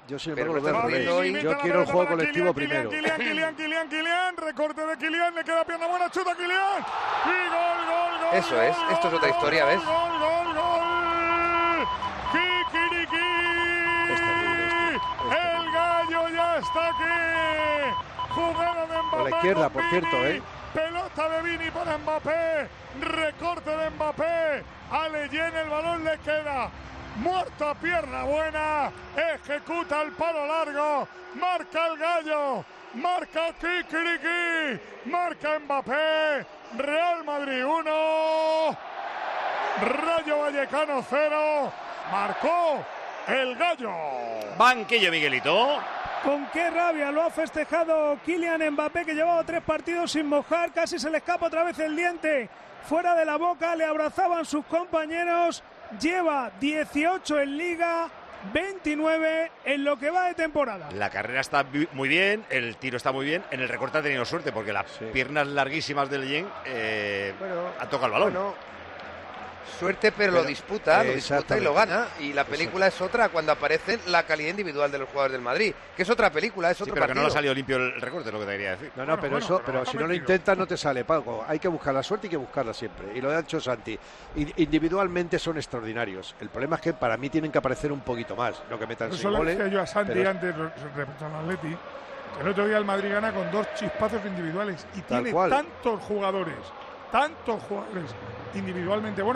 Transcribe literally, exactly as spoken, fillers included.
Yo sin Pero embargo no lo está veo haciendo rey. hoy. Yo quiero el juego colectivo Kylian, primero. Kylian, Kylian, Kylian, Kylian, recorte de Kylian, le queda pierna buena, chuta Kylian. Y gol, gol, gol. Eso es, gol, esto es otra gol, historia, gol, ¿ves? Gol, gol, gol. Kikiriki. El gallo ya está aquí. Jugada de Mbappé. Por la izquierda, con por cierto, Vini. ¿eh? Pelota de Vini para Mbappé. Recorte de Mbappé. A Leyen el balón le queda. Muerto a pierna buena. Ejecuta el palo largo. Marca el gallo. Marca Kikiriki. Marca Mbappé. Real Madrid uno. Rayo Vallecano cero. Marcó el gallo. Banquillo, Miguelito. Con qué rabia lo ha festejado Kylian Mbappé, que llevaba tres partidos sin mojar, casi se le escapa otra vez el diente fuera de la boca, le abrazaban sus compañeros, lleva dieciocho en Liga, veintinueve en lo que va de temporada. La carrera está muy bien, el tiro está muy bien, en el recorte ha tenido suerte porque las Sí. piernas larguísimas de Leyen eh, Bueno, ha tocado el balón. Bueno, suerte, pero, Pero, lo disputa, lo disputa y lo exactamente. gana. Y la película es otra cuando aparece la calidad individual de los jugadores del Madrid, que es otra película, es Sí, otro pero que no partido. le ha salido limpio el recorte, es lo que te quería decir. No, no, Bueno, pero bueno, eso, pero pero no si está no lo metido. intentas no te sale, Paco. Hay que buscar la suerte y hay que buscarla siempre. Y lo ha hecho Santi. In- individualmente son extraordinarios. El problema es que para mí tienen que aparecer un poquito más, no que metan Por seis eso le goles. decía yo a Santi pero- antes respecto al Atleti, que el otro día el Madrid gana con dos chispazos individuales y Tal tiene cual. tantos jugadores, tantos jugadores individualmente buenos.